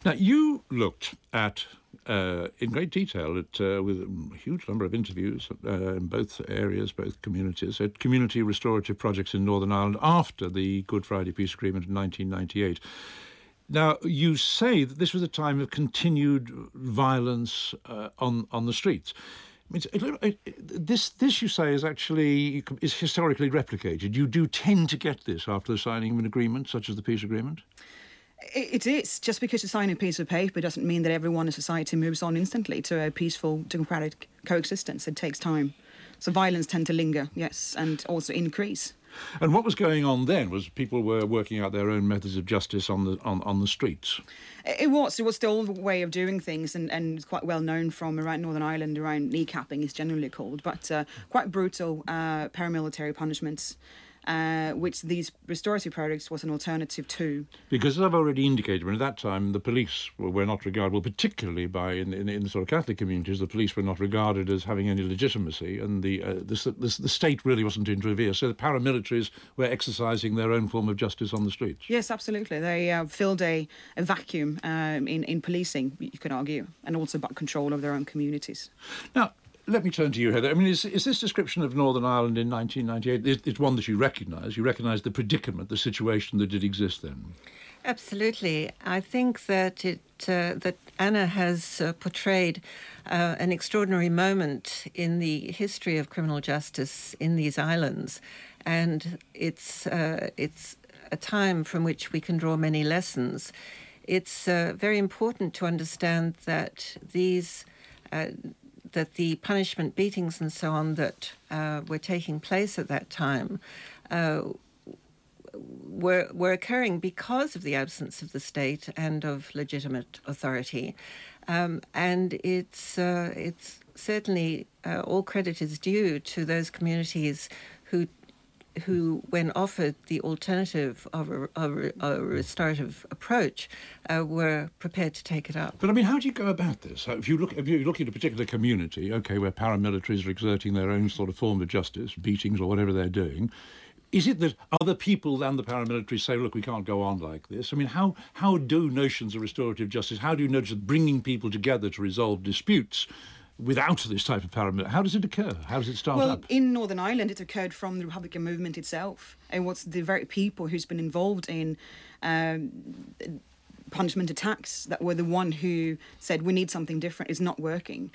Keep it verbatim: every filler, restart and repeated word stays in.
Now, you looked at, uh, in great detail, at, uh, with a huge number of interviews uh, in both areas, both communities, at community restorative projects in Northern Ireland after the Good Friday Peace Agreement in nineteen ninety-eight. Now, you say that this was a time of continued violence uh, on on the streets. I mean, it, it, it, this, this you say, is actually is historically replicated. You do tend to get this after the signing of an agreement, such as the peace agreement? It is. Just because you sign a piece of paper doesn't mean that everyone in society moves on instantly to a peaceful, democratic coexistence. It takes time. So violence tends to linger, yes, and also increase. And what was going on then was people were working out their own methods of justice on the on, on the streets. It was. It was the old way of doing things, and, and it's quite well known from around Northern Ireland, around kneecapping is generally called, but uh, quite brutal uh, paramilitary punishments, uh, which these restorative projects was an alternative to. Because as I've already indicated, at that time the police were not regarded, well, particularly by in, in, in the sort of Catholic communities, the police were not regarded as having any legitimacy, and the, uh, the, the, the state really wasn't to interfere. So the paramilitaries were exercising their own form of justice on the streets. Yes, absolutely. They uh, filled a, a vacuum um, in, in policing, you could argue, and also about control of their own communities. Now, let me turn to you, Heather. I mean, is, is this description of Northern Ireland in nineteen ninety-eight, it, it's one that you recognise? You recognise the predicament, the situation that did exist then? Absolutely. I think that it uh, that Anna has uh, portrayed uh, an extraordinary moment in the history of criminal justice in these islands, and it's uh, it's a time from which we can draw many lessons. It's uh, very important to understand that these uh, that the punishment, beatings and so on that uh, were taking place at that time uh, were were occurring because of the absence of the state and of legitimate authority. Um, and it's uh, it's certainly uh, all credit is due to those communities who who, when offered the alternative of a, of a, a restorative approach, uh, were prepared to take it up. But I mean, how do you go about this? If you look, if you look at a particular community, okay, where paramilitaries are exerting their own sort of form of justice, beatings or whatever they're doing, is it that other people than the paramilitaries say, look, we can't go on like this? I mean, how how do notions of restorative justice, how do you notice bringing people together to resolve disputes without this type of paramilitary, how does it occur? How does it start well, up? Well, in Northern Ireland, it occurred from the Republican movement itself. And what's the very people who's been involved in um, punishment attacks that were the one who said, we need something different, it's not working.